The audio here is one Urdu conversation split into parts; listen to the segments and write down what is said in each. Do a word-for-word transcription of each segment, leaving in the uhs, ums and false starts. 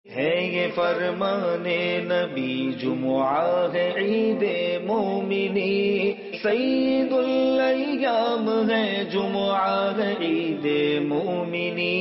ہے یہ فرمانے نبی جمعہ ہے عید مومنی، سید الایام ہے جمعہ ہے عید مومنی۔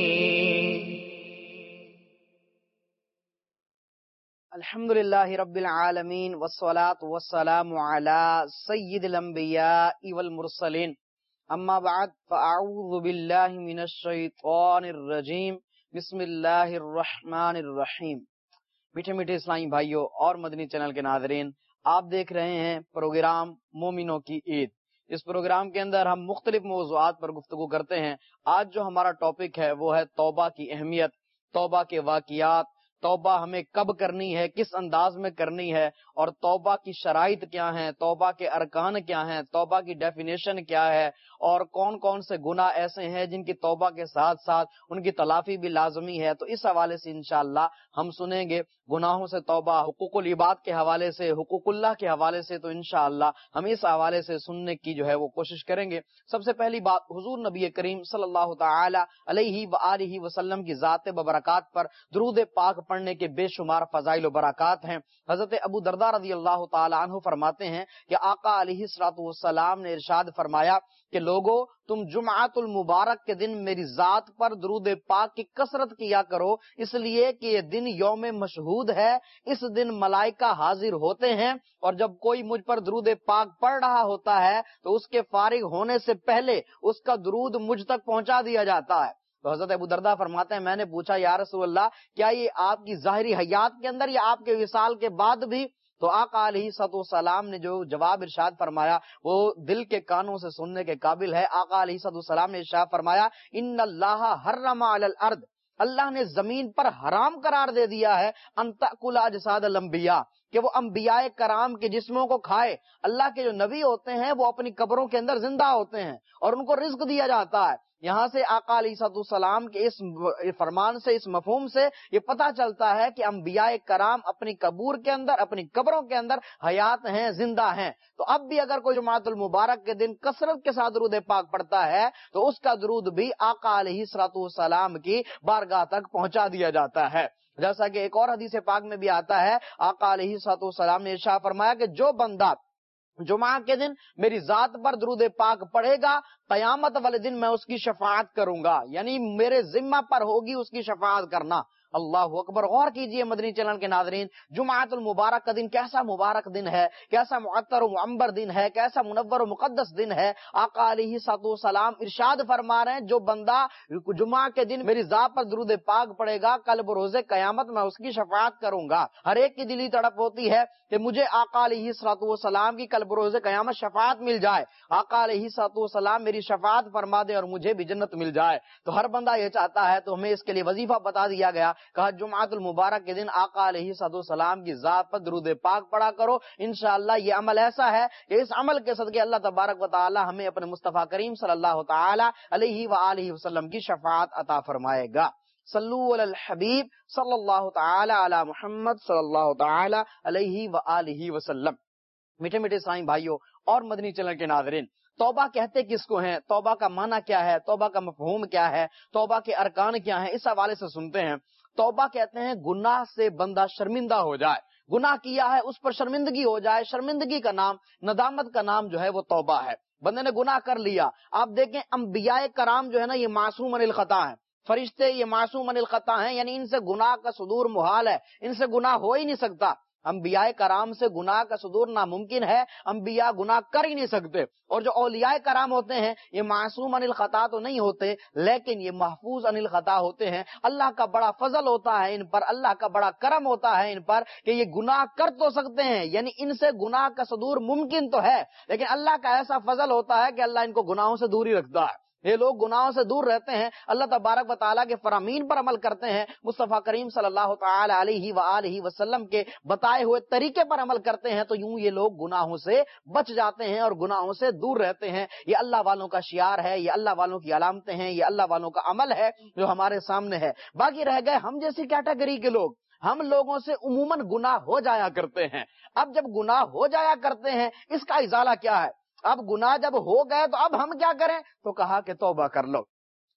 الحمد للہ رب العالمین والصلاة والسلام علی سید الانبیاء والمرسلین، اما بعد فاعوذ باللہ من الشیطان الرجیم، بسم اللہ الرحمن الرحیم۔ میٹھے میٹھے اسلامی بھائیوں اور مدنی چینل کے ناظرین، آپ دیکھ رہے ہیں پروگرام مومنوں کی عید۔ اس پروگرام کے اندر ہم مختلف موضوعات پر گفتگو کرتے ہیں۔ آج جو ہمارا ٹاپک ہے وہ ہے توبہ کی اہمیت، توبہ کے واقعات، توبہ ہمیں کب کرنی ہے، کس انداز میں کرنی ہے، اور توبہ کی شرائط کیا ہیں، توبہ کے ارکان کیا ہیں، توبہ کی ڈیفینیشن کیا ہے، اور کون کون سے گناہ ایسے ہیں جن کی توبہ کے ساتھ ساتھ ان کی تلافی بھی لازمی ہے۔ تو اس حوالے سے انشاءاللہ ہم سنیں گے گناہوں سے توبہ، حقوق العباد کے حوالے سے، حقوق اللہ کے حوالے سے، تو انشاءاللہ ہم اس حوالے سے سننے کی جو ہے وہ کوشش کریں گے۔ سب سے پہلی بات، حضور نبی کریم صلی اللہ تعالی علیہ وآلہ وسلم کی ذات ببرکات پر درود پاک پڑھنے کے بے شمار فضائل و برکات ہیں۔ حضرت ابو درداء رضی اللہ تعالی عنہ فرماتے ہیں کہ آقا علیہ الصلوۃ والسلام نے ارشاد فرمایا کہ لوگو، تم جمعۃ المبارک کے دن میری ذات پر درود پاک کی کثرت کیا کرو، اس لیے کہ یہ دن یوم مشہود ہے، اس دن ملائکہ حاضر ہوتے ہیں، اور جب کوئی مجھ پر درود پاک پڑھ رہا ہوتا ہے تو اس کے فارغ ہونے سے پہلے اس کا درود مجھ تک پہنچا دیا جاتا ہے۔ تو حضرت ابو درداء فرماتے ہیں میں نے پوچھا یا رسول اللہ، کیا یہ آپ کی ظاہری حیات کے اندر یا آپ کے وصال کے بعد بھی؟ تو آقا علیہ الصلوۃ والسلام نے جو جواب ارشاد فرمایا وہ دل کے کانوں سے سننے کے قابل ہے۔ آقا علیہ الصلوۃ والسلام نے ارشاد فرمایا ان اللہ حرم علی الارض، اللہ نے زمین پر حرام قرار دے دیا ہے ان تأکل اجساد الانبیاء، کہ وہ انبیاء کرام کے جسموں کو کھائے۔ اللہ کے جو نبی ہوتے ہیں وہ اپنی قبروں کے اندر زندہ ہوتے ہیں اور ان کو رزق دیا جاتا ہے۔ یہاں سے آقا علیہ الصلوۃ والسلام کے اس فرمان سے، اس مفہوم سے یہ پتہ چلتا ہے کہ انبیاء کرام اپنی قبور کے اندر، اپنی قبروں کے اندر حیات ہیں، زندہ ہیں۔ تو اب بھی اگر کوئی جمعۃ المبارک کے دن کثرت کے ساتھ درود پاک پڑھتا ہے تو اس کا درود بھی آقا علیہ الصلوۃ والسلام کی بارگاہ تک پہنچا دیا جاتا ہے۔ جیسا کہ ایک اور حدیث پاک میں بھی آتا ہے، آقا علیہ الصلوۃ والسلام نے ارشاد فرمایا کہ جو بندہ جمعہ کے دن میری ذات پر درود پاک پڑھے گا، قیامت والے دن میں اس کی شفاعت کروں گا، یعنی میرے ذمہ پر ہوگی اس کی شفاعت کرنا۔ اللہ اکبر۔ غور کیجئے مدنی چینل کے ناظرین، جمعۃ المبارک کا دن کیسا مبارک دن ہے، کیسا معطر و معمبر دن ہے، کیسا منور و مقدس دن ہے۔ آقا علیہ الصلوۃ والسلام ارشاد فرما رہے ہیں جو بندہ جمعہ کے دن میری ذات پر درود پاک پڑھے گا، کل بروز قیامت میں اس کی شفاعت کروں گا۔ ہر ایک کی دلی تڑپ ہوتی ہے کہ مجھے آقا علیہ الصلوۃ والسلام کی کل بروز قیامت شفاعت مل جائے، آقا علیہ الصلوۃ والسلام میری شفاعت فرما دے اور مجھے بھی جنت مل جائے۔ تو ہر بندہ یہ چاہتا ہے، تو ہمیں اس کے لیے وظیفہ بتا دیا گیا، کہا جمعۃ المبارک کے دن آقا علیہ الصلوۃ والسلام کی ذات پر درود پاک پڑھا کرو۔ انشاءاللہ یہ عمل ایسا ہے کہ اس عمل کے صدقے اللہ تبارک و تعالی ہمیں اپنے مصطفیٰ کریم صلی اللہ تعالی علیہ وآلہ وسلم کی شفاعت عطا فرمائے گا۔ صلو علی الحبیب صلی اللہ تعالی علی محمد صلی اللہ تعالی علیہ وآلہ وسلم۔ میٹھے میٹھے اسلامی بھائیوں اور مدنی چینل کے ناظرین، توبہ کہتے کس کو ہیں، توبہ کا معنی کیا ہے، توبہ کا مفہوم کیا ہے، توبہ کے ارکان کیا ہیں، اس حوالے سے سنتے ہیں۔ توبہ کہتے ہیں گناہ سے بندہ شرمندہ ہو جائے، گناہ کیا ہے اس پر شرمندگی ہو جائے، شرمندگی کا نام، ندامت کا نام جو ہے وہ توبہ ہے۔ بندے نے گناہ کر لیا، آپ دیکھیں انبیاء کرام جو ہے نا یہ معصوم عن الخطا ہیں، فرشتے یہ معصوم عن الخطا ہیں، یعنی ان سے گناہ کا صدور محال ہے، ان سے گناہ ہو ہی نہیں سکتا۔ انبیاء کرام سے گناہ کا صدور ناممکن ہے، انبیاء گناہ کر ہی نہیں سکتے۔ اور جو اولیاء کرام ہوتے ہیں یہ معصوم عن الخطا تو نہیں ہوتے، لیکن یہ محفوظ عن الخطا ہوتے ہیں۔ اللہ کا بڑا فضل ہوتا ہے ان پر، اللہ کا بڑا کرم ہوتا ہے ان پر کہ یہ گناہ کر تو سکتے ہیں، یعنی ان سے گناہ کا صدور ممکن تو ہے، لیکن اللہ کا ایسا فضل ہوتا ہے کہ اللہ ان کو گناہوں سے دور ہی رکھتا ہے۔ یہ لوگ گناہوں سے دور رہتے ہیں، اللہ تبارک و تعالیٰ کے فرامین پر عمل کرتے ہیں، مصطفیٰ کریم صلی اللہ تعالی علیہ وآلہ وسلم کے بتائے ہوئے طریقے پر عمل کرتے ہیں، تو یوں یہ لوگ گناہوں سے بچ جاتے ہیں اور گناہوں سے دور رہتے ہیں۔ یہ اللہ والوں کا شعار ہے، یہ اللہ والوں کی علامتیں ہیں، یہ اللہ والوں کا عمل ہے جو ہمارے سامنے ہے۔ باقی رہ گئے ہم جیسی کیٹیگری کے لوگ، ہم لوگوں سے عموماً گناہ ہو جایا کرتے ہیں۔ اب جب گناہ ہو جایا کرتے ہیں اس کا ازالہ کیا ہے؟ اب گناہ جب ہو گئے تو اب ہم کیا کریں؟ تو کہا کہ توبہ کر لو۔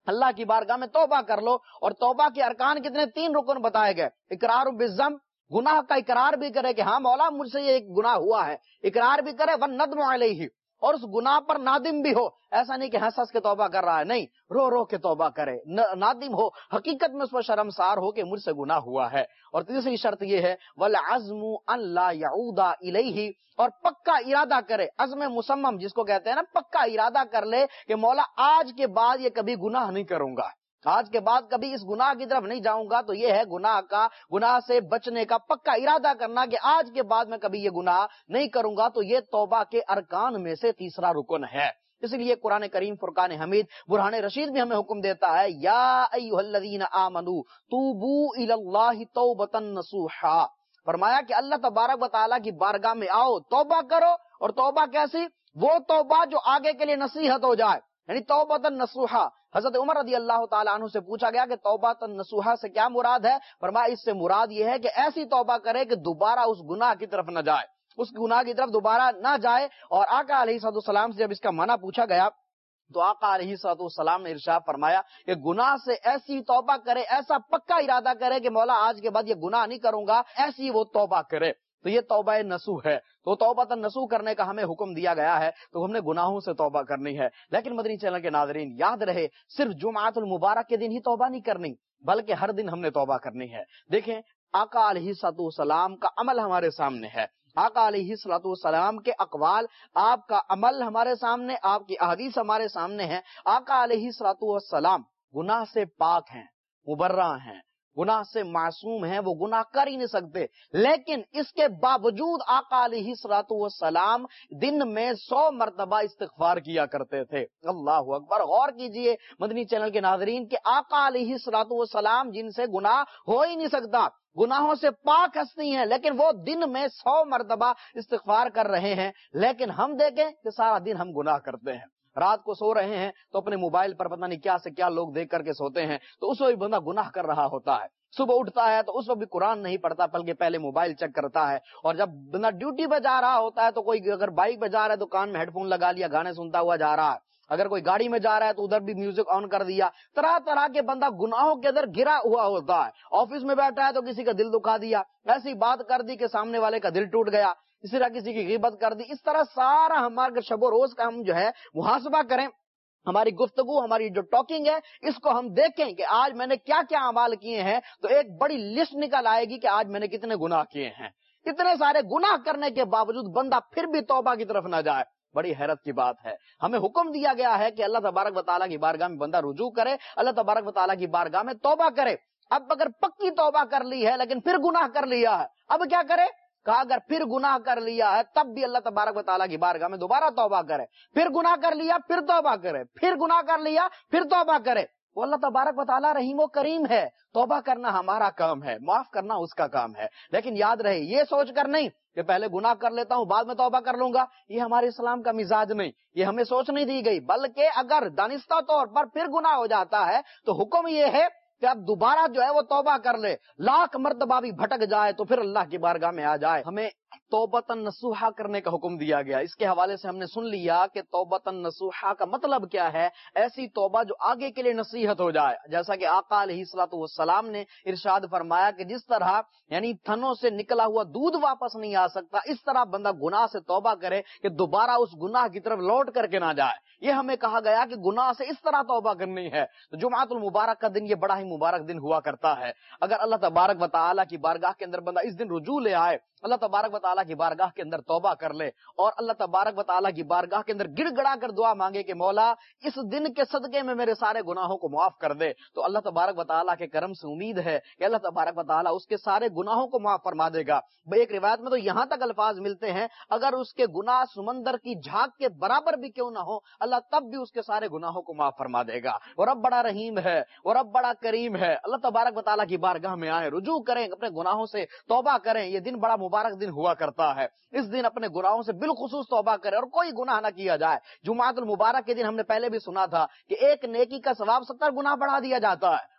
اللہ کی بارگاہ میں توبہ کر لو. اور توبہ کے ارکان کتنے؟ تین رکن بتائے گئے. اقرار بالذنب، گناہ کا اقرار بھی کرے کہ ہاں مولا مجھ سے یہ ایک گناہ ہوا ہے، اقرار بھی کرے. والندم علیہ، اور اس گناہ پر نادم بھی ہو. ایسا نہیں کہ ہنس ہنس کے توبہ کر رہا ہے، نہیں، رو رو کے توبہ کرے، نادم ہو، حقیقت میں اس پر شرمسار ہو کہ مجھ سے گناہ ہوا ہے. اور تیسری شرط یہ ہے والعزم ان لا يعود الیہ، اور پکا ارادہ کرے. عزم مصمم جس کو کہتے ہیں نا، پکا ارادہ کر لے کہ مولا آج کے بعد یہ کبھی گناہ نہیں کروں گا، آج کے بعد کبھی اس گناہ کی طرف نہیں جاؤں گا. تو یہ ہے گناہ کا، گناہ سے بچنے کا پکا ارادہ کرنا کہ آج کے بعد میں کبھی یہ گناہ نہیں کروں گا. تو یہ توبہ کے ارکان میں سے تیسرا رکن ہے. اس لیے قرآن کریم فرقان حمید برہان رشید بھی ہمیں حکم دیتا ہے یا ایھا الذین آمنوا توبوا الی اللہ توبۃ نصوحا. فرمایا کہ اللہ تبارک و تعالیٰ کی بارگاہ میں آؤ، توبہ کرو. اور توبہ کیسی؟ وہ توبہ جو آگے کے لیے نصیحت ہو جائے، یعنی توبۃ نصوحا. حضرت عمر رضی اللہ تعالیٰ عنہ سے پوچھا گیا کہ توبۃ نصوحا سے کیا مراد ہے؟ فرمایا اس سے مراد یہ ہے کہ ایسی توبہ کرے کہ دوبارہ اس گناہ کی طرف نہ جائے، اس گناہ کی طرف دوبارہ نہ جائے. اور آقا علیہ الصلوۃ والسلام سے جب اس کا معنی پوچھا گیا تو آقا علیہ الصلوۃ والسلام نے ارشاد فرمایا کہ گناہ سے ایسی توبہ کرے، ایسا پکا ارادہ کرے کہ مولا آج کے بعد یہ گناہ نہیں کروں گا، ایسی وہ توبہ کرے. تو یہ توبہ نصوح ہے. تو توبہ نصوح کرنے کا ہمیں حکم دیا گیا ہے، تو ہم نے گناہوں سے توبہ کرنی ہے. لیکن مدنی چینل کے ناظرین یاد رہے، صرف جمعۃ المبارک کے دن ہی توبہ نہیں کرنی، بلکہ ہر دن ہم نے توبہ کرنی ہے. دیکھیں آقا علیہ الصلوۃ والسلام کا عمل ہمارے سامنے ہے، آقا علیہ الصلوۃ والسلام کے اقوال، آپ کا عمل ہمارے سامنے، آپ کی احادیث ہمارے سامنے ہے. آقا علیہ الصلوۃ والسلام گناہ سے پاک ہیں، مبرہ ہیں، گناہ سے معصوم ہیں، وہ گناہ کر ہی نہیں سکتے. لیکن اس کے باوجود آقا علیہ الصلوۃ والسلام دن میں سو مرتبہ استغفار کیا کرتے تھے. اللہ اکبر. غور کیجئے مدنی چینل کے ناظرین کہ آقا علیہ الصلوۃ والسلام جن سے گناہ ہو ہی نہیں سکتا، گناہوں سے پاک ہستی ہیں، لیکن وہ دن میں سو مرتبہ استغفار کر رہے ہیں. لیکن ہم دیکھیں کہ سارا دن ہم گناہ کرتے ہیں. رات کو سو رہے ہیں تو اپنے موبائل پر پتہ نہیں کیا سے کیا لوگ دیکھ کر کے سوتے ہیں، تو اس وقت بھی بندہ گناہ کر رہا ہوتا ہے. صبح اٹھتا ہے تو اس وقت بھی قرآن نہیں پڑھتا، بلکہ پہلے موبائل چیک کرتا ہے. اور جب بندہ ڈیوٹی پہ جا رہا ہوتا ہے تو کوئی اگر بائک پہ جا رہا ہے تو کان میں ہیڈ فون لگا لیا، گانے سنتا ہوا جا رہا ہے. اگر کوئی گاڑی میں جا رہا ہے تو ادھر بھی میوزک آن کر دیا. طرح طرح کے بندہ گناہوں کے اندر گرا ہوا ہوتا ہے. آفس میں بیٹھا ہے تو کسی کا دل دکھا دیا، ایسی بات کر دی کہ سامنے والے کا دل ٹوٹ گیا، اسی طرح کسی کی غیبت کر دی. اس طرح سارا ہمارا شب و روز کا ہم جو ہے محاسبہ کریں، ہماری گفتگو، ہماری جو ٹاکنگ ہے، اس کو ہم دیکھیں کہ آج میں نے کیا کیا اعمال کیے ہیں، تو ایک بڑی لسٹ نکل آئے گی کہ آج میں نے کتنے گناہ کیے ہیں. اتنے سارے گناہ کرنے کے باوجود بندہ پھر بھی توبہ کی طرف نہ جائے، بڑی حیرت کی بات ہے. ہمیں حکم دیا گیا ہے کہ اللہ تبارک و تعالیٰ کی بارگاہ میں بندہ رجوع کرے، اللہ تبارک و تعالیٰ کی بارگاہ میں توبہ کرے. اب اگر پکی توبہ کر لی ہے لیکن پھر گناہ کر لیا ہے، اب کیا کرے؟ کہا اگر پھر گناہ کر لیا ہے تب بھی اللہ تبارک و تعالیٰ کی بارگاہ میں دوبارہ توبہ کرے. پھر گناہ کر لیا پھر توبہ کرے، پھر گناہ کر لیا پھر توبہ کرے. وہ اللہ تبارک و تعالیٰ رحیم و کریم ہے. توبہ کرنا ہمارا کام ہے، معاف کرنا اس کا کام ہے. لیکن یاد رہے یہ سوچ کر نہیں کہ پہلے گناہ کر لیتا ہوں بعد میں توبہ کر لوں گا، یہ ہمارے اسلام کا مزاج نہیں، یہ ہمیں سوچ نہیں دی گئی. بلکہ اگر دانستہ طور پر پھر گناہ ہو جاتا ہے تو حکم یہ ہے کہ اب دوبارہ جو ہے وہ توبہ کر لے، لاکھ مرتبہ بھی بھٹک جائے تو پھر اللہ کی بارگاہ میں آ جائے. ہمیں توبۃ نصوحا کرنے کا حکم دیا گیا. اس کے حوالے سے ہم نے سن لیا کہ توبۃ نصوحا کا مطلب کیا ہے. ایسی توبہ جو آگے کے لیے نصیحت ہو جائے، جیسا کہ آقا علیہ الصلوۃ والسلام نے ارشاد فرمایا کہ جس طرح یعنی تھنوں سے نکلا ہوا دودھ واپس نہیں آ سکتا، اس طرح بندہ گناہ سے توبہ کرے کہ دوبارہ اس گناہ کی طرف لوٹ کر کے نہ جائے. یہ ہمیں کہا گیا کہ گناہ سے اس طرح توبہ کرنی ہے. تو جمعۃ المبارک کا دن یہ بڑا ہی مبارک دن ہوا کرتا ہے. اگر اللہ تبارک و تعالیٰ کی بارگاہ کے اندر بندہ اس دن رجوع لے آئے، اللہ تبارک و تعالیٰ کی بارگاہ کے اندر توبہ کر لے اور اللہ تبارک و تعالیٰ کی بارگاہ کے اندر گڑ گڑا کر دعا مانگے کہ مولا اس دن کے صدقے میں میرے سارے گناہوں کو معاف کر دے، تو اللہ تبارک و تعالیٰ کے کرم سے امید ہے کہ اللہ تبارک و تعالیٰ اس کے سارے گناہوں کو معاف فرما دے گا. ایک روایت میں تو یہاں تک الفاظ ملتے ہیں اگر اس کے گناہ سمندر کی جھاگ کے برابر بھی کیوں نہ ہو، اللہ تب بھی اس کے سارے گناہوں کو معاف فرما دے گا. اور رب بڑا رحیم ہے، اور رب بڑا کریم ہے. اللہ تبارک و تعالیٰ کی بارگاہ میں آئیں، رجوع کریں، اپنے گناہوں سے توبہ کریں. یہ دن بڑا مبارک دن ہوا کرتا ہے. اس دن اپنے گناہوں سے بالخصوص توبہ کرے اور کوئی گناہ نہ کیا جائے. جمعۃ المبارک کے دن ہم نے پہلے بھی سنا تھا کہ ایک نیکی کا ثواب ستر گنا بڑھا دیا جاتا ہے،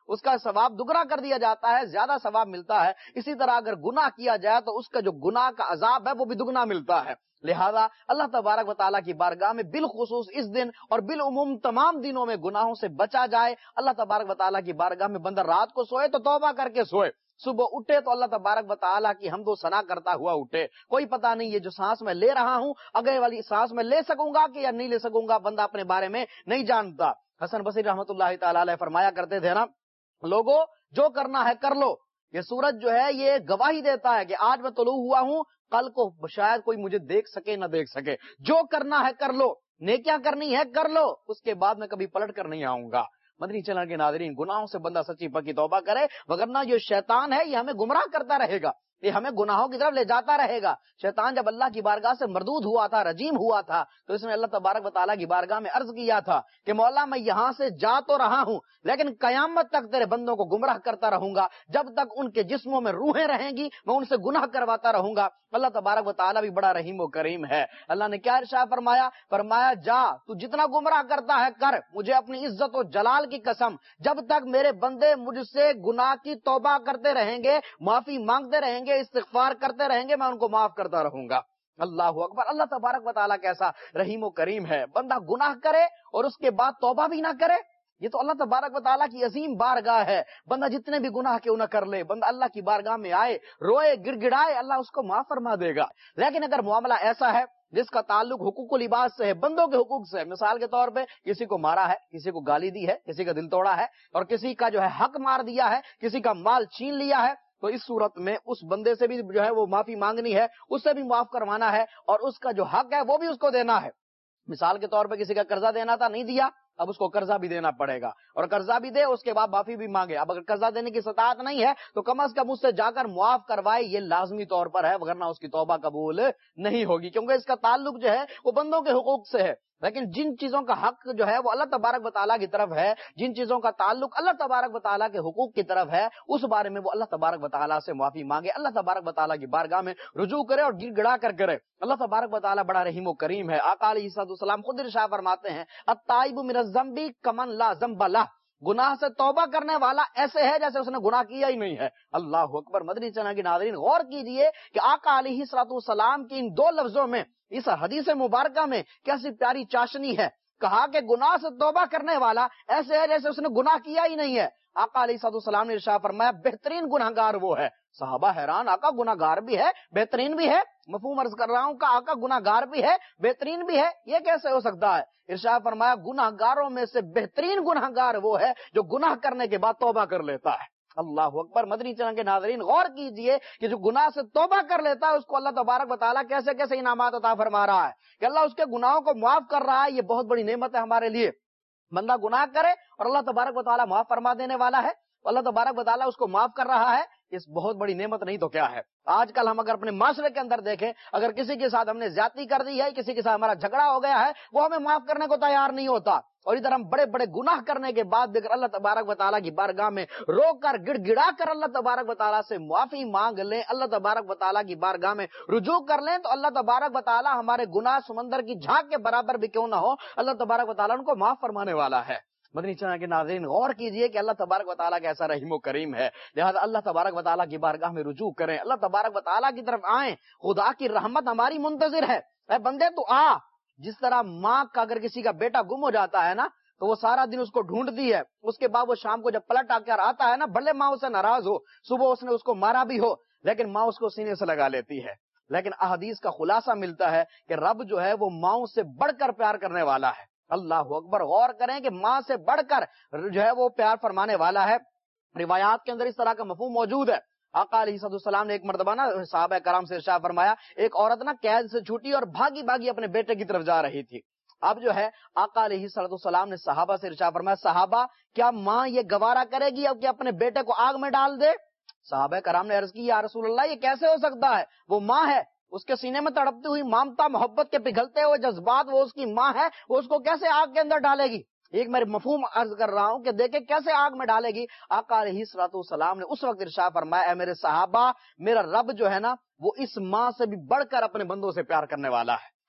اس کا ثواب دگنا کر دیا جاتا ہے، زیادہ ثواب ملتا ہے۔ اسی طرح اگر گناہ کیا جائے تو اس کا جو گناہ کا عذاب ہے وہ بھی دگنا ملتا ہے۔ لہذا اللہ تبارک و تعالیٰ کی بارگاہ میں بالخصوص اس دن اور بالعموم تمام دنوں میں گناہوں سے بچا جائے۔ اللہ تبارک و تعالیٰ کی بارگاہ میں بندہ رات کو سوئے تو توبہ کر کے سوئے، صبح اٹھے تو اللہ تبارک و تعالیٰ کی حمد و ثنا کرتا ہوا اٹھے۔ کوئی پتہ نہیں یہ جو سانس میں لے رہا ہوں اگلے والی سانس میں لے سکوں گا کہ یا نہیں لے سکوں گا، بندہ اپنے بارے میں نہیں جانتا۔ حسن بصری رحمۃ اللہ تعالیٰ علیہ فرمایا کرتے تھے نا، لوگوں جو کرنا ہے کر لو، یہ سورج جو ہے یہ گواہی دیتا ہے کہ آج میں طلوع ہوا ہوں، کل کو شاید کوئی مجھے دیکھ سکے نہ دیکھ سکے، جو کرنا ہے کر لو، نیکیاں کرنی ہے کر لو، اس کے بعد میں کبھی پلٹ کر نہیں آؤں گا۔ مدنی چینل کے ناظرین، گناہوں سے بندہ سچی پکی توبہ کرے، وگرنہ جو شیطان ہے یہ ہمیں گمراہ کرتا رہے گا، یہ ہمیں گناہوں کی طرف لے جاتا رہے گا۔ شیطان جب اللہ کی بارگاہ سے مردود ہوا تھا، رجیم ہوا تھا، تو اس نے اللہ تبارک و تعالیٰ کی بارگاہ میں عرض کیا تھا کہ مولا میں یہاں سے جا تو رہا ہوں لیکن قیامت تک تیرے بندوں کو گمراہ کرتا رہوں گا، جب تک ان کے جسموں میں روحیں رہیں گی میں ان سے گناہ کرواتا رہوں گا۔ اللہ تبارک و تعالیٰ بھی بڑا رحیم و کریم ہے۔ اللہ نے کیا ارشاد فرمایا؟ فرمایا جا تو جتنا گمراہ کرتا ہے کر، مجھے اپنی عزت و جلال کی قسم جب تک میرے بندے مجھ سے گناہ کی توبہ کرتے رہیں گے، معافی مانگتے رہیں گے، استغفار کرتے رہیں گے، میں ان کو معاف کرتا رہوں گا۔ اللہ اکبر! اللہ تبارک و تعالیٰ کیسا رحیم و کریم ہے، بندہ گناہ کرے اور اس کے بعد توبہ بھی نہ کرے، یہ تو اللہ تبارک و تعالیٰ کی عظیم بارگاہ ہے۔ بندہ جتنے بھی گناہ کیوں نہ کر لے، بندہ اللہ کی بارگاہ میں آئے، روئے، گڑ گڑائے، اللہ اس کو معاف فرما دے گا۔ لیکن اگر معاملہ ایسا ہے جس کا تعلق حقوق العباد سے ہے، بندوں کے حقوق سے ہے، مثال کے طور پہ کسی کو مارا ہے، کسی کو گالی دی ہے، کسی کا دل توڑا ہے اور کسی کا جو ہے حق مار دیا ہے، کسی کا مال چھین لیا ہے، تو اس صورت میں اس بندے سے بھی جو ہے وہ معافی مانگنی ہے، اس سے بھی معاف کروانا ہے اور اس کا جو حق ہے وہ بھی اس کو دینا ہے۔ مثال کے طور پہ کسی کا قرضہ دینا تھا، نہیں دیا، اب اس کو قرضہ بھی دینا پڑے گا، اور قرضہ بھی دے اس کے بعد معافی بھی مانگے۔ اب اگر قرضہ دینے کی استطاعت نہیں ہے تو کم از کم اس سے جا کر معاف کروائے، یہ لازمی طور پر ہے، وگرنہ اس کی توبہ قبول نہیں ہوگی، کیونکہ اس کا تعلق جو ہے وہ بندوں کے حقوق سے ہے۔ لیکن جن چیزوں کا حق جو ہے وہ اللہ تبارک و تعالیٰ کی طرف ہے، جن چیزوں کا تعلق اللہ تبارک و تعالیٰ کے حقوق کی طرف ہے، اس بارے میں وہ اللہ تبارک و تعالیٰ سے معافی مانگے، اللہ تبارک و تعالیٰ کی بارگاہ میں رجوع کرے اور گڑ گڑا کر کرے۔ اللہ تبارک و تعالیٰ بڑا رحیم و کریم ہے۔ آقا علیہ الصلوۃ والسلام خود ارشاد فرماتے ہیں، التائب من الذنب کمن لا ذنب لہ، گناہ سے توبہ کرنے والا ایسے ہے جیسے اس نے گناہ کیا ہی نہیں ہے۔ اللہ اکبر! مدنی چینل کے ناظرین غور کیجئے کہ آقا علیہ الصلوۃ والسلام کی ان دو لفظوں میں، اس حدیث مبارکہ میں کیسی پیاری چاشنی ہے۔ کہا کہ گناہ سے توبہ کرنے والا ایسے ہے جیسے اس نے گناہ کیا ہی نہیں ہے۔ آقا علیہ الصلوۃ والسلام نے ارشاد فرمایا بہترین گناہگار وہ ہے۔ صحابہ حیران، آقا گناہگار بھی ہے بہترین بھی ہے؟ مفہوم عرض کر رہا ہوں کہ آقا گناہگار بھی ہے بہترین بھی ہے، یہ کیسے ہو سکتا ہے؟ ارشاد فرمایا گناہگاروں میں سے بہترین گناہگار وہ ہے جو گناہ کرنے کے بعد توبہ کر لیتا ہے۔ اللہ اکبر! مدنی چینل کے ناظرین غور کیجئے کہ جو گناہ سے توبہ کر لیتا ہے اس کو اللہ تبارک و تعالیٰ کیسے کیسے انعامات عطا فرما رہا ہے کہ اللہ اس کے گناہوں کو معاف کر رہا ہے۔ یہ بہت بڑی نعمت ہے ہمارے لیے۔ بندہ گناہ کرے اور اللہ تبارک و تعالیٰ معاف فرما دینے والا ہے، اللہ تبارک و تعالیٰ اس کو معاف کر رہا ہے، اس بہت بڑی نعمت نہیں تو کیا ہے؟ آج کل ہم اگر اپنے معاشرے کے اندر دیکھیں، اگر کسی کے ساتھ ہم نے زیادتی کر دی ہے، کسی کے ساتھ ہمارا جھگڑا ہو گیا ہے، وہ ہمیں معاف کرنے کو تیار نہیں ہوتا، اور ادھر ہم بڑے بڑے گناہ کرنے کے بعد بھی اگر اللہ تبارک و تعالیٰ کی بارگاہ میں رو کر گڑ گڑا کر اللہ تبارک و تعالیٰ سے معافی مانگ لیں، اللہ تبارک و تعالیٰ کی بارگاہ میں رجوع کر لیں، تو اللہ تبارک و تعالیٰ ہمارے گناہ سمندر کی جھاگ کے برابر بھی کیوں نہ ہو، اللہ تبارک و تعالیٰ ان کو معاف فرمانے والا ہے۔ مدنی چینل کے ناظرین غور کیجئے کہ اللہ تبارک و تعالیٰ کا ایسا رحیم و کریم ہے، لہذا اللہ تبارک و تعالیٰ کی بارگاہ میں رجوع کریں، اللہ تبارک و تعالیٰ کی طرف آئیں، خدا کی رحمت ہماری منتظر ہے۔ اے بندے تو آ، جس طرح ماں کا اگر کسی کا بیٹا گم ہو جاتا ہے نا تو وہ سارا دن اس کو ڈھونڈتی ہے، اس کے بعد وہ شام کو جب پلٹ آ کر آتا ہے نا، بھلے ماں اسے ناراض ہو، صبح اس نے اس کو مارا بھی ہو، لیکن ماں اس کو سینے سے لگا لیتی ہے۔ لیکن احادیث کا خلاصہ ملتا ہے کہ رب جو ہے وہ ماؤں سے بڑھ کر پیار کرنے والا ہے۔ اللہ اکبر! غور کریں کہ ماں سے بڑھ کر جو ہے وہ پیار فرمانے والا ہے۔ روایات کے اندر اس طرح کا مفہوم موجود ہے۔ آقا علیہ السلام نے ایک مرتبہ نا صحابہ کرام سے ارشاد فرمایا، ایک عورت نا قید سے چھوٹی اور بھاگی بھاگی اپنے بیٹے کی طرف جا رہی تھی۔ اب جو ہے آقا علیہ السلام نے صحابہ سے ارشاد فرمایا، صحابہ کیا ماں یہ گوارا کرے گی اب کہ اپنے بیٹے کو آگ میں ڈال دے؟ صحابہ کرام نے عرض کی، یا رسول اللہ یہ کیسے ہو سکتا ہے؟ وہ ماں ہے، اس کے سینے میں تڑپتی ہوئی ممتا محبت کے پگھلتے ہوئے جذبات، وہ اس کی ماں ہے، وہ اس کو کیسے آگ کے اندر ڈالے گی؟ ایک میں مفہوم عرض کر رہا ہوں کہ دیکھیں کیسے آگ میں ڈالے گی۔ آقا علیہ الصلوۃ والسلام نے اس وقت ارشاد فرمایا، اے میرے صحابہ، میرا رب جو ہے نا وہ اس ماں سے بھی بڑھ کر اپنے بندوں سے پیار کرنے والا ہے۔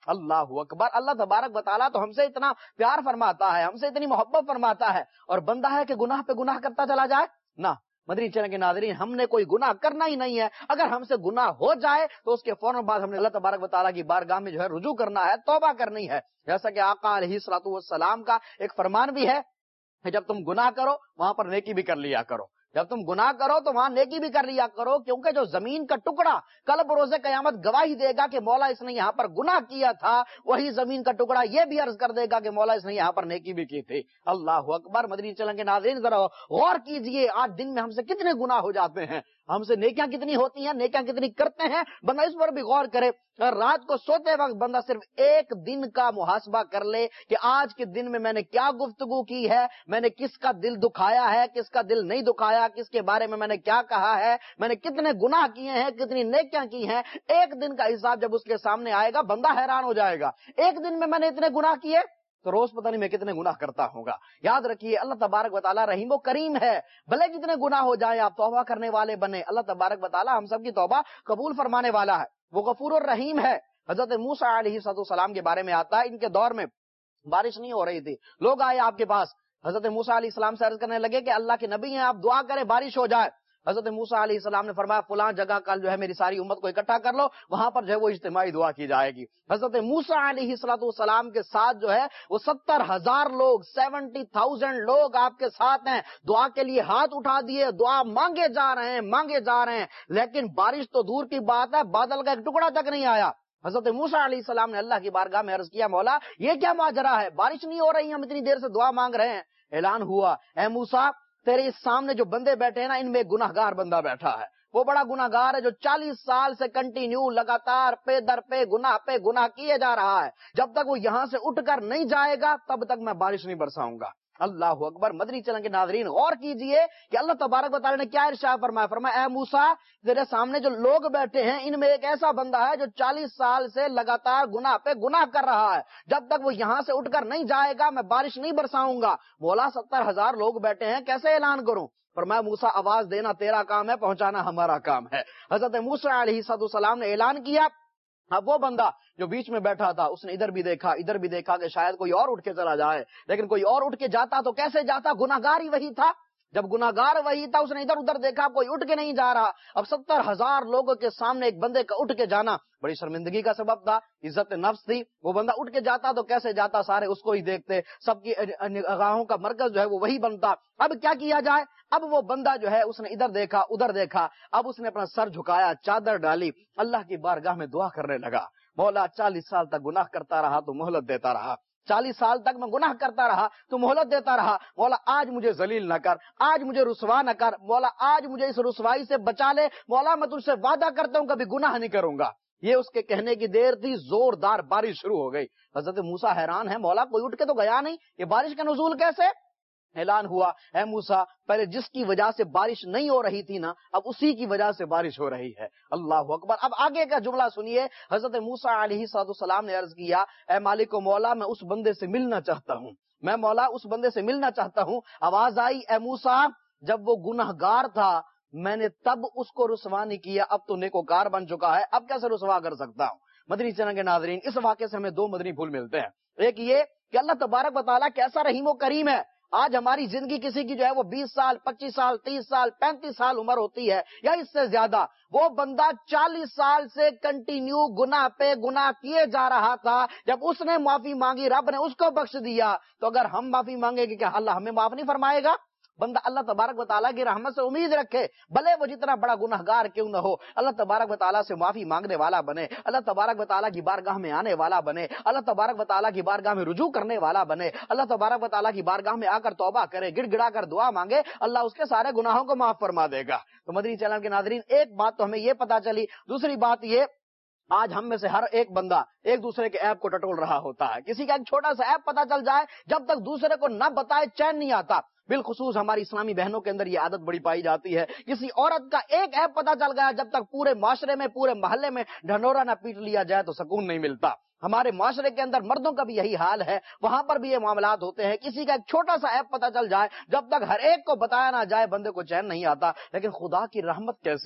اللہ اکبر. اللہ تبارک و تعالیٰ تو ہم سے اتنا پیار فرماتا ہے, ہم سے اتنی محبت فرماتا ہے, اور بندہ ہے کہ گناہ پہ گناہ کرتا چلا جائے. نہ مدنی چینل کے ناظرین, ہم نے کوئی گناہ کرنا ہی نہیں ہے. اگر ہم سے گناہ ہو جائے تو اس کے فوراً بعد ہم نے اللہ تبارک و تعالیٰ کی بارگاہ میں جو ہے رجوع کرنا ہے, توبہ کرنی ہے. جیسا کہ آقا علیہ الصلوۃ والسلام کا ایک فرمان بھی ہے کہ جب تم گناہ کرو وہاں پر نیکی بھی کر لیا کرو. جب تم گناہ کرو تو وہاں نیکی بھی کر لیا کرو, کیونکہ جو زمین کا ٹکڑا کل بروز قیامت گواہی دے گا کہ مولا اس نے یہاں پر گناہ کیا تھا, وہی زمین کا ٹکڑا یہ بھی عرض کر دے گا کہ مولا اس نے یہاں پر نیکی بھی کی تھی. اللہ اکبر. مدنی چینل کے ناظرین ذرا غور کیجئے, آج دن میں ہم سے کتنے گناہ ہو جاتے ہیں, ہم سے نیکیاں کتنی ہوتی ہیں, نیکیاں کتنی کرتے ہیں. بندہ اس پر بھی غور کرے. رات کو سوتے وقت بندہ صرف ایک دن کا محاسبہ کر لے کہ آج کے دن میں میں نے کیا گفتگو کی ہے, میں نے کس کا دل دکھایا ہے, کس کا دل نہیں دکھایا, کس کے بارے میں میں نے کیا کہا ہے, میں نے کتنے گناہ کیے ہیں, کتنی نیکیاں کی ہیں. ایک دن کا حساب جب اس کے سامنے آئے گا بندہ حیران ہو جائے گا. ایک دن میں میں نے اتنے گناہ کیے تو روز پتہ نہیں میں کتنے گناہ کرتا ہوں گا. یاد رکھیے اللہ تبارک و تعالیٰ رحیم و کریم ہے, بھلے کتنے گناہ ہو جائے آپ توبہ کرنے والے بنے. اللہ تبارک و تعالیٰ ہم سب کی توبہ قبول فرمانے والا ہے, وہ غفور الرحیم ہے. حضرت موسیٰ علیہ السلام کے بارے میں آتا ہے, ان کے دور میں بارش نہیں ہو رہی تھی, لوگ آئے آپ کے پاس, حضرت موسیٰ علیہ السلام سے عرض کرنے لگے کہ اللہ کے نبی ہیں, آپ دعا کریں بارش ہو جائے. حضرت موسیٰ علیہ السلام نے فرمایا فلاں جگہ کل جو ہے میری ساری امت کو اکٹھا کر لو, وہاں پر جو ہے وہ اجتماعی دعا کی جائے گی. حضرت موسیٰ علیہ السلام کے ساتھ جو ہے وہ ستر ہزار لوگ, سیونٹی تھاؤزینڈ لوگ آپ کے ساتھ ہیں. دعا کے لیے ہاتھ اٹھا دیے, دعا مانگے جا رہے ہیں مانگے جا رہے ہیں, لیکن بارش تو دور کی بات ہے, بادل کا ایک ٹکڑا تک نہیں آیا. حضرت موسیٰ علیہ السلام نے اللہ کی بارگاہ میں عرض کیا مولا یہ کیا ماجرا ہے, بارش نہیں ہو رہی, ہم اتنی دیر سے دعا مانگ رہے ہیں. اعلان ہوا اے موسیٰ تیرے اس سامنے جو بندے بیٹھے ہیں نا, ان میں گناہ گار بندہ بیٹھا ہے, وہ بڑا گناہ گار ہے جو چالیس سال سے کنٹینیو لگاتار پے در پے گناہ پہ گناہ کیے جا رہا ہے. جب تک وہ یہاں سے اٹھ کر نہیں جائے گا تب تک میں بارش نہیں برساؤں گا. اللہ اکبر. مدنی چینل کے ناظرین غور کیجئے کہ اللہ تبارک و تعالی نے کیا ارشاد فرمایا. فرمایا اے موسیٰ تیرے سامنے جو لوگ بیٹھے ہیں ان میں ایک ایسا بندہ ہے جو چالیس سال سے لگاتار گناہ پہ گناہ کر رہا ہے, جب تک وہ یہاں سے اٹھ کر نہیں جائے گا میں بارش نہیں برساؤں گا. مولا ستر ہزار لوگ بیٹھے ہیں, کیسے اعلان کروں. فرمایا موسیٰ آواز دینا تیرا کام ہے, پہنچانا ہمارا کام ہے. حضرت موسیٰ علیہ السلام نے اعلان کیا. اب وہ بندہ جو بیچ میں بیٹھا تھا اس نے ادھر بھی دیکھا ادھر بھی دیکھا کہ شاید کوئی اور اٹھ کے چلا جائے, لیکن کوئی اور اٹھ کے جاتا تو کیسے جاتا, گناہگار ہی وہی تھا. جب گناہگار وہی تھا اس نے ادھر ادھر دیکھا کوئی اٹھ کے نہیں جا رہا. اب ستر ہزار لوگوں کے سامنے ایک بندے کا اٹھ کے جانا بڑی شرمندگی کا سبب تھا, عزت نفس تھی. وہ بندہ اٹھ کے جاتا تو کیسے جاتا, سارے اس کو ہی دیکھتے, سب کی نگاہوں کا مرکز جو ہے وہ وہی بنتا. اب کیا کیا جائے. اب وہ بندہ جو ہے اس نے ادھر دیکھا ادھر دیکھا, اب اس نے اپنا سر جھکایا, چادر ڈالی, اللہ کی بارگاہ میں دعا کرنے لگا. مولا چالیس سال تک گناہ کرتا رہا تو مہلت دیتا رہا, چالیس سال تک میں گناہ کرتا رہا تو مہلت دیتا رہا. مولا آج مجھے ذلیل نہ کر, آج مجھے رسوا نہ کر, مولا آج مجھے اس رسوائی سے بچا لے. مولا میں تجھ سے وعدہ کرتا ہوں کبھی گناہ نہیں کروں گا. یہ اس کے کہنے کی دیر تھی, زوردار بارش شروع ہو گئی. حضرت موسیٰ حیران ہے, مولا کوئی اٹھ کے تو گیا نہیں, یہ بارش کا نزول کیسے. اعلان ہوا اے موسیٰ پہلے جس کی وجہ سے بارش نہیں ہو رہی تھی نا اب اسی کی وجہ سے بارش ہو رہی ہے. اللہ اکبر. اب آگے کا جملہ سنیے. حضرت موسیٰ علیہ السلام نے عرض کیا اے مالک و مولا میں اس بندے سے ملنا چاہتا ہوں, میں مولا اس بندے سے ملنا چاہتا ہوں. آواز آئی اے موسیٰ جب وہ گنہگار تھا میں نے تب اس کو رسوا نہیں کیا, اب تو نیکوکار بن چکا ہے, اب کیسے رسوا کر سکتا ہوں. مدنی چینل کے ناظرین اس واقعے سے ہمیں دو مدنی پھول ملتے ہیں. ایک یہ کہ اللہ تبارک و تعالیٰ کیسا رحیم و کریم ہے. آج ہماری زندگی کسی کی جو ہے وہ بیس سال پچیس سال تیس سال پینتیس سال عمر ہوتی ہے یا اس سے زیادہ, وہ بندہ چالیس سال سے کنٹینیو گناہ پہ گناہ کیے جا رہا تھا. جب اس نے معافی مانگی رب نے اس کو بخش دیا, تو اگر ہم معافی مانگے گے کیا اللہ ہمیں معاف نہیں فرمائے گا. بندہ اللہ تبارک و تعالیٰ کی رحمت سے امید رکھے, بھلے وہ جتنا بڑا گنہگار کیوں نہ ہو, اللہ تبارک و تعالیٰ سے معافی مانگنے والا بنے, اللہ تبارک و تعالیٰ کی بارگاہ میں آنے والا بنے, اللہ تبارک و تعالیٰ کی بارگاہ میں رجوع کرنے والا بنے, اللہ تبارک و تعالیٰ کی بارگاہ میں آ کر توبہ کرے, گڑ گڑا کر دعا مانگے, اللہ اس کے سارے گناہوں کو معاف فرما دے گا. تو مدنی چینل کے ناظرین ایک بات تو ہمیں یہ پتا چلی. دوسری بات یہ, آج ہم میں سے ہر ایک بندہ ایک دوسرے کے ایپ کو ٹٹول رہا ہوتا ہے. کسی کا ایک چھوٹا سا ایپ پتا چل جائے جب تک دوسرے کو نہ بتائے چین نہیں آتا. بالخصوص ہماری اسلامی بہنوں کے اندر یہ عادت بڑی پائی جاتی ہے. کسی عورت کا ایک ایپ پتا چل گیا جب تک پورے معاشرے میں پورے محلے میں ڈھنڈورا نہ پیٹ لیا جائے تو سکون نہیں ملتا. ہمارے معاشرے کے اندر مردوں کا بھی یہی حال ہے, وہاں پر بھی یہ معاملات ہوتے ہیں. کسی کا ایک چھوٹا سا ایپ پتا چل جائے جب تک ہر ایک کو بتایا نہ جائے بندے کو چین نہیں آتا. لیکن خدا کی رحمت کیسی ہے,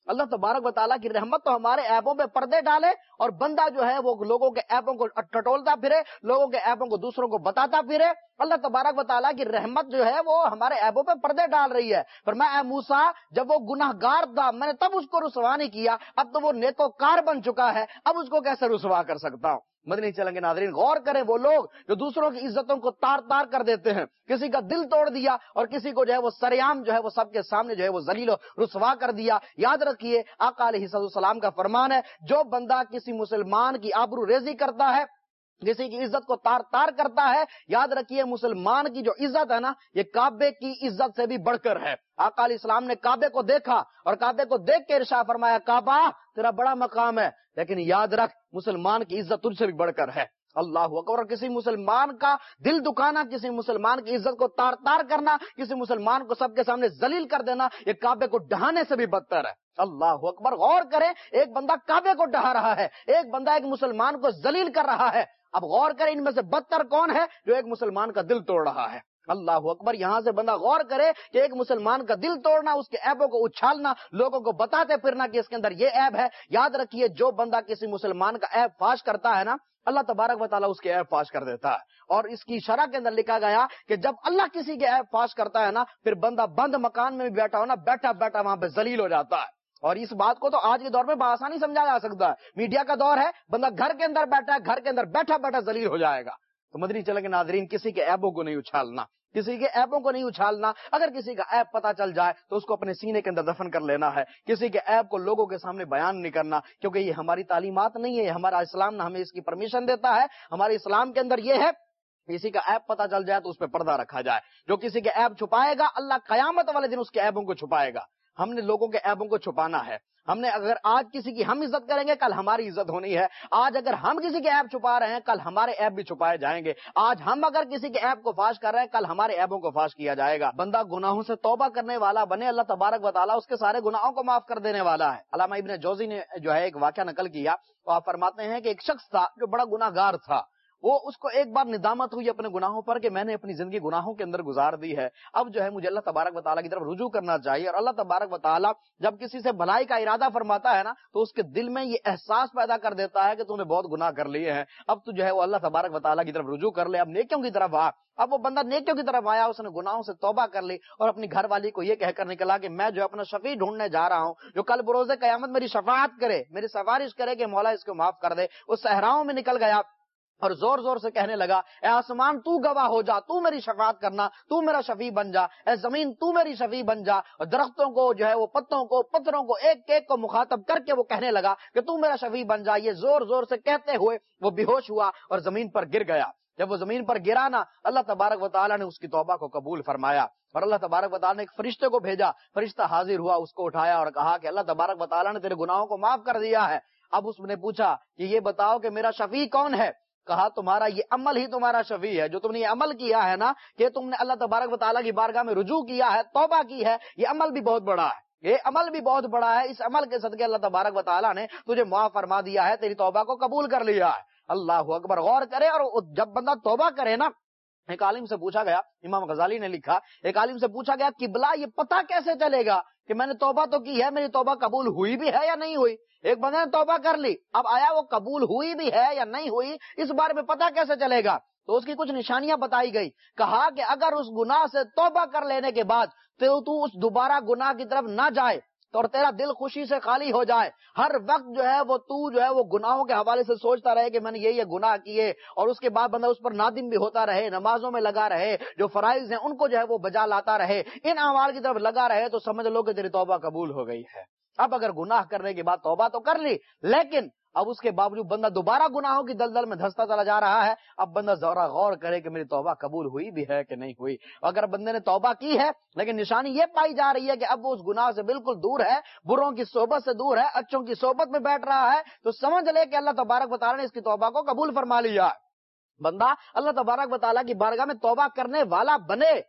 اللہ تبارک و تعالیٰ کی رحمت تو ہمارے عیبوں پہ پردے ڈالے اور بندہ جو ہے وہ لوگوں کے عیبوں کو ٹٹولتا پھرے، لوگوں کے عیبوں کو دوسروں کو بتاتا پھرے۔ اللہ تبارک و تعالیٰ کی رحمت جو ہے وہ ہمارے عیبوں پہ پردے ڈال رہی ہے۔ فرمایا اے موسیٰ، جب وہ گناہ گار تھا میں نے تب اس کو رسوا نہیں کیا، اب تو وہ نیکوکار بن چکا ہے، اب اس کو کیسے رسوا کر سکتا ہوں۔ مدنی چلیں گے ناظرین، غور کریں وہ لوگ جو دوسروں کی عزتوں کو تار تار کر دیتے ہیں، کسی کا دل توڑ دیا اور کسی کو جو ہے وہ سریعام جو ہے وہ سب کے سامنے جو ہے وہ ذلیل و رسوا کر دیا۔ یاد رکھیے آقا علیہ السلام کا فرمان ہے، جو بندہ کسی مسلمان کی آبرو ریزی کرتا ہے، کسی کی عزت کو تار تار کرتا ہے، یاد رکھیے مسلمان کی جو عزت ہے نا یہ کعبے کی عزت سے بھی بڑھ کر ہے۔ آقا علیہ السلام نے کعبے کو دیکھا اور کعبے کو دیکھ کے ارشاد فرمایا کعبہ تیرا بڑا مقام ہے، لیکن یاد رکھ مسلمان کی عزت تجھ سے بھی بڑھ کر ہے۔ اللہ اکبر۔ اور کسی مسلمان کا دل دکھانا، کسی مسلمان کی عزت کو تار تار کرنا، کسی مسلمان کو سب کے سامنے ذلیل کر دینا، یہ کعبے کو ڈھانے سے بھی بدتر ہے۔ اللہ اکبر۔ غور کریں، ایک بندہ کعبے کو ڈھا رہا ہے، ایک بندہ ایک مسلمان کو ذلیل کر رہا ہے۔ اب غور کریں ان میں سے بدتر کون ہے؟ جو ایک مسلمان کا دل توڑ رہا ہے۔ اللہ اکبر۔ یہاں سے بندہ غور کرے کہ ایک مسلمان کا دل توڑنا، اس کے عیبوں کو اچھالنا، لوگوں کو بتاتے پھرنا کہ اس کے اندر یہ عیب ہے۔ یاد رکھیے جو بندہ کسی مسلمان کا عیب فاش کرتا ہے نا، اللہ تبارک و تعالیٰ اس کے عیب فاش کر دیتا ہے۔ اور اس کی شرح کے اندر لکھا گیا کہ جب اللہ کسی کے عیب فاش کرتا ہے نا، پھر بندہ بند مکان میں بھی بیٹھا ہو نا، بیٹھا بیٹھا وہاں پہ ذلیل ہو جاتا ہے۔ اور اس بات کو تو آج کے دور میں بآسانی سمجھا جا سکتا ہے، میڈیا کا دور ہے، بندہ گھر کے اندر بیٹھا ہے، گھر کے اندر بیٹھا بیٹھا ذلیل ہو جائے گا۔ تو مدنی چلیں گے ناظرین، کسی کے عیبوں کو نہیں اچھالنا، کسی کے عیبوں کو نہیں اچھالنا۔ اگر کسی کا عیب پتہ چل جائے تو اس کو اپنے سینے کے اندر دفن کر لینا ہے۔ کسی کے عیب کو لوگوں کے سامنے بیان نہیں کرنا، کیونکہ یہ ہماری تعلیمات نہیں ہے، ہمارا اسلام نہ ہمیں اس کی پرمیشن دیتا ہے۔ ہمارے اسلام کے اندر یہ ہے کسی کا عیب پتہ چل جائے تو اس پہ پردہ رکھا جائے۔ جو کسی کے عیب چھپائے گا اللہ قیامت والے دن اس کے عیبوں کو چھپائے گا۔ ہم نے لوگوں کے عیبوں کو چھپانا ہے۔ ہم نے اگر آج کسی کی ہم عزت کریں گے، کل ہماری عزت ہونی ہے۔ آج اگر ہم کسی کے عیب چھپا رہے ہیں، کل ہمارے عیب بھی چھپائے جائیں گے۔ آج ہم اگر کسی کے عیب کو فاش کر رہے ہیں، کل ہمارے عیبوں کو فاش کیا جائے گا۔ بندہ گناہوں سے توبہ کرنے والا بنے، اللہ تبارک و تعالیٰ اس کے سارے گناہوں کو معاف کر دینے والا ہے۔ علامہ ابن جوزی نے جو ہے ایک واقعہ نقل کیا، تو آپ فرماتے ہیں کہ ایک شخص تھا جو بڑا گناہ گار تھا۔ وہ اس کو ایک بار ندامت ہوئی اپنے گناہوں پر کہ میں نے اپنی زندگی گناہوں کے اندر گزار دی ہے، اب جو ہے مجھے اللہ تبارک و تعالیٰ کی طرف رجوع کرنا چاہیے۔ اور اللہ تبارک و تعالیٰ جب کسی سے بھلائی کا ارادہ فرماتا ہے نا، تو اس کے دل میں یہ احساس پیدا کر دیتا ہے کہ تو نے بہت گناہ کر لیے ہیں، اب تو جو ہے وہ اللہ تبارک و تعالیٰ کی طرف رجوع کر لے، اب نیکیوں کی طرف آ۔ اب وہ بندہ نیکیوں کی طرف آیا، اس نے گناہوں سے توبہ کر لی اور اپنی گھر والی کو یہ کہہ کر نکلا کہ میں جو اپنا شفیع ڈھونڈنے جا رہا ہوں، جو کل بروز قیامت میری شفاعت کرے، میری سفارش کرے کہ مولا اس کو معاف کر دے۔ اس صحراؤں میں نکل گیا اور زور زور سے کہنے لگا اے آسمان تو گواہ ہو جا، تو میری شفاعت کرنا، تو میرا شفیع بن جا، اے زمین تو میری شفیع بن جا۔ اور درختوں کو جو ہے وہ پتوں کو پتھروں کو ایک ایک کو مخاطب کر کے وہ کہنے لگا کہ تو میرا شفیع بن جا۔ یہ زور زور سے کہتے ہوئے وہ بے ہوش ہوا اور زمین پر گر گیا۔ جب وہ زمین پر گرا نا، اللہ تبارک و تعالیٰ نے اس کی توبہ کو قبول فرمایا اور اللہ تبارک و تعالیٰ نے ایک فرشتے کو بھیجا۔ فرشتہ حاضر ہوا، اس کو اٹھایا اور کہا کہ اللہ تبارک و تعالیٰ نے تیرے گناہوں کو معاف کر دیا ہے۔ اب اس نے پوچھا کہ یہ بتاؤ کہ میرا شفیع کون ہے؟ کہا تمہارا یہ عمل ہی تمہارا شفیع ہے، جو تم نے یہ عمل کیا ہے نا کہ تم نے اللہ تبارک و تعالیٰ کی بارگاہ میں رجوع کیا ہے، توبہ کی ہے، یہ عمل بھی بہت بڑا ہے، یہ عمل بھی بہت بڑا ہے۔ اس عمل کے صدقے اللہ تبارک و تعالیٰ نے تجھے معاف فرما دیا ہے، تیری توبہ کو قبول کر لیا ہے۔ اللہ اکبر۔ غور کرے، اور جب بندہ توبہ کرے نا، ایک عالم سے پوچھا گیا، امام غزالی نے لکھا، ایک عالم سے پوچھا گیا قبلہ یہ پتہ کیسے چلے گا کہ میں نے توبہ تو کی ہے، میری توبہ قبول ہوئی بھی ہے یا نہیں ہوئی؟ ایک بندے نے توبہ کر لی، اب آیا وہ قبول ہوئی بھی ہے یا نہیں ہوئی، اس بارے میں پتہ کیسے چلے گا؟ تو اس کی کچھ نشانیاں بتائی گئی۔ کہا کہ اگر اس گناہ سے توبہ کر لینے کے بعد تو تو اس دوبارہ گناہ کی طرف نہ جائے اور تیرا دل خوشی سے خالی ہو جائے، ہر وقت جو ہے وہ تو جو ہے وہ گناہوں کے حوالے سے سوچتا رہے کہ میں نے یہ یہ گناہ کیے، اور اس کے بعد بندہ اس پر نادم بھی ہوتا رہے، نمازوں میں لگا رہے، جو فرائض ہیں ان کو جو ہے وہ بجا لاتا رہے، ان اعمال کی طرف لگا رہے، تو سمجھ لو کہ تیری توبہ قبول ہو گئی ہے۔ اب اگر گناہ کرنے کے بعد توبہ تو کر لی، لیکن اب اس کے باوجود بندہ دوبارہ گناہوں کی دلدل میں دھستا چلا جا رہا ہے، اب بندہ ذرا غور کرے کہ میری توبہ قبول ہوئی بھی ہے کہ نہیں ہوئی۔ اگر بندے نے توبہ کی ہے لیکن نشانی یہ پائی جا رہی ہے کہ اب وہ اس گناہ سے بالکل دور ہے، بروں کی صحبت سے دور ہے، اچھوں کی صحبت میں بیٹھ رہا ہے، تو سمجھ لے کہ اللہ تبارک و تعالیٰ نے اس کی توبہ کو قبول فرما لیا ہے۔ بندہ اللہ تبارک و تعالیٰ کی بارگاہ میں توبہ کرنے والا بنے،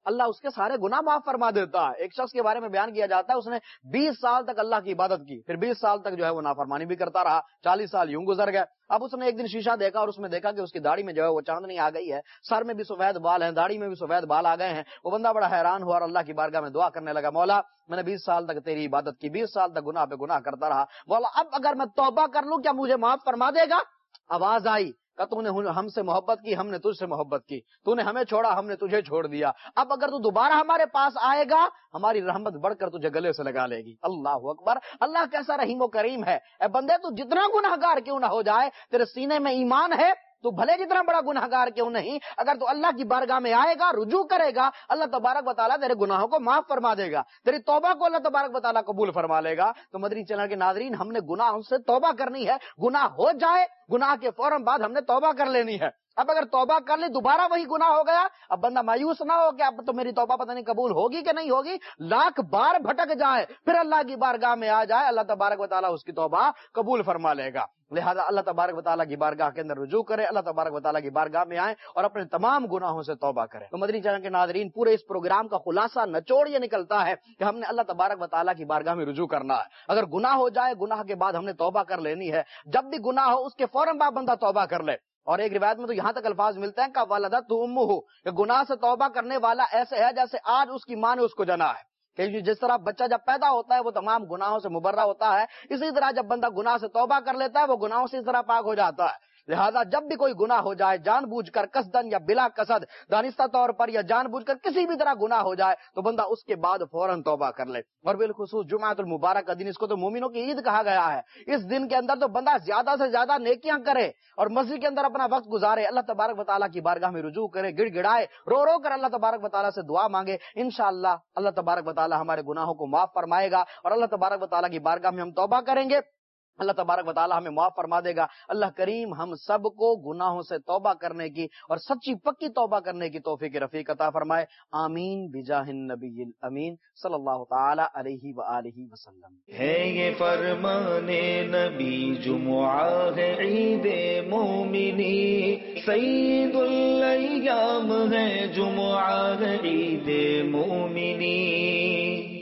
اللہ اس کے سارے گناہ معاف فرما دیتا ہے۔ ایک شخص کے بارے میں بیان کیا جاتا ہے اس نے بیس سال تک اللہ کی عبادت کی، پھر بیس سال تک جو ہے وہ نافرمانی بھی کرتا رہا، چالیس سال یوں گزر گئے۔ اب اس نے ایک دن شیشہ دیکھا اور اس میں دیکھا کہ اس کی داڑھی میں جو ہے وہ چاندنی آ گئی ہے، سر میں بھی سفید بال ہیں، داڑھی میں بھی سفید بال آ گئے ہیں۔ وہ بندہ بڑا حیران ہوا اور اللہ کی بارگاہ میں دعا کرنے لگا، مولا میں نے بیس سال تک تیری عبادت کی، بیس سال تک گناہ پہ گناہ کرتا رہا، مولا اب اگر میں توبہ کر لوں کیا مجھے معاف فرما دے گا؟ آواز آئی کہ تو نے ہم سے محبت کی، ہم نے تجھ سے محبت کی، تو نے ہمیں چھوڑا، ہم نے تجھے چھوڑ دیا، اب اگر تو دوبارہ ہمارے پاس آئے گا ہماری رحمت بڑھ کر تجھے گلے سے لگا لے گی۔ اللہ اکبر، اللہ کیسا رحیم و کریم ہے۔ اے بندے تو جتنا گناہگار کیوں نہ ہو جائے، تیرے سینے میں ایمان ہے تو بھلے جتنا بڑا گناہگار کیوں نہیں، اگر تو اللہ کی بارگاہ میں آئے گا، رجوع کرے گا، اللہ تبارک و تعالیٰ تیرے گناہوں کو معاف فرما دے گا، تیری توبہ کو اللہ تبارک و تعالیٰ قبول فرما لے گا۔ تو مدنی چینل کے ناظرین، ہم نے گناہوں سے توبہ کرنی ہے، گناہ ہو جائے گناہ کے فوراً بعد ہم نے توبہ کر لینی ہے۔ اب اگر توبہ کر لی دوبارہ وہی گناہ ہو گیا، اب بندہ مایوس نہ ہو کہ اب تو میری توبہ پتہ نہیں قبول ہوگی کہ نہیں ہوگی، لاکھ بار بھٹک جائے پھر اللہ کی بارگاہ میں آ جائے، اللہ تبارک و تعالیٰ اس کی توبہ قبول فرما لے گا۔ لہذا اللہ تبارک و تعالیٰ کی بارگاہ کے اندر رجوع کرے، اللہ تبارک و تعالیٰ کی بارگاہ میں آئے اور اپنے تمام گناہوں سے توبہ کرے۔ تو مدنی چینل کے ناظرین، پورے اس پروگرام کا خلاصہ نچوڑ یہ نکلتا ہے کہ ہم نے اللہ تبارک و تعالیٰ کی بارگاہ میں رجوع کرنا ہے۔ اگر گناہ ہو جائے، گناہ کے بعد ہم نے توبہ کر لینی ہے، جب بھی گناہ ہو اس کے فوراً بعد بندہ توبہ کر لے۔ اور ایک روایت میں تو یہاں تک الفاظ ملتے ہیں کہ والدت امہ، کہ گناہ سے توبہ کرنے والا ایسے ہے جیسے آج اس کی ماں نے اس کو جنا ہے، کہ جس طرح بچہ جب پیدا ہوتا ہے وہ تمام گناہوں سے مبرہ ہوتا ہے، اسی طرح جب بندہ گناہ سے توبہ کر لیتا ہے وہ گناہوں سے اس طرح پاک ہو جاتا ہے۔ لہذا جب بھی کوئی گناہ ہو جائے، جان بوجھ کر، قصدن یا بلا قصد، دانستہ طور پر یا جان بوجھ کر کسی بھی طرح گناہ ہو جائے تو بندہ اس کے بعد فوراً توبہ کر لے۔ اور بالخصوص جمعۃ المبارک کا دن، اس کو تو مومنوں کی عید کہا گیا ہے، اس دن کے اندر تو بندہ زیادہ سے زیادہ نیکیاں کرے اور مسجد کے اندر اپنا وقت گزارے، اللہ تبارک و تعالیٰ کی بارگاہ میں رجوع کرے، گڑ گڑائے، رو رو کر اللہ تبارک و تعالیٰ سے دعا مانگے، انشاءاللہ اللہ تبارک و تعالیٰ ہمارے گناہوں کو معاف فرمائے گا اور اللہ تبارک و تعالیٰ کی بارگاہ میں ہم توبہ کریں گے، اللہ تبارک و تعالیٰ ہمیں معاف فرما دے گا۔ اللہ کریم ہم سب کو گناہوں سے توبہ کرنے کی اور سچی پکی توبہ کرنے کی توفیق رفیق عطا فرمائے، آمین بجاہ النبی الامین صلی اللہ تعالی علیہ وآلہ وسلم۔ ہے یہ فرمان نبی جمعہ ہے عید مومنی، سید الایام ہے جمعہ ہے عید مومنی۔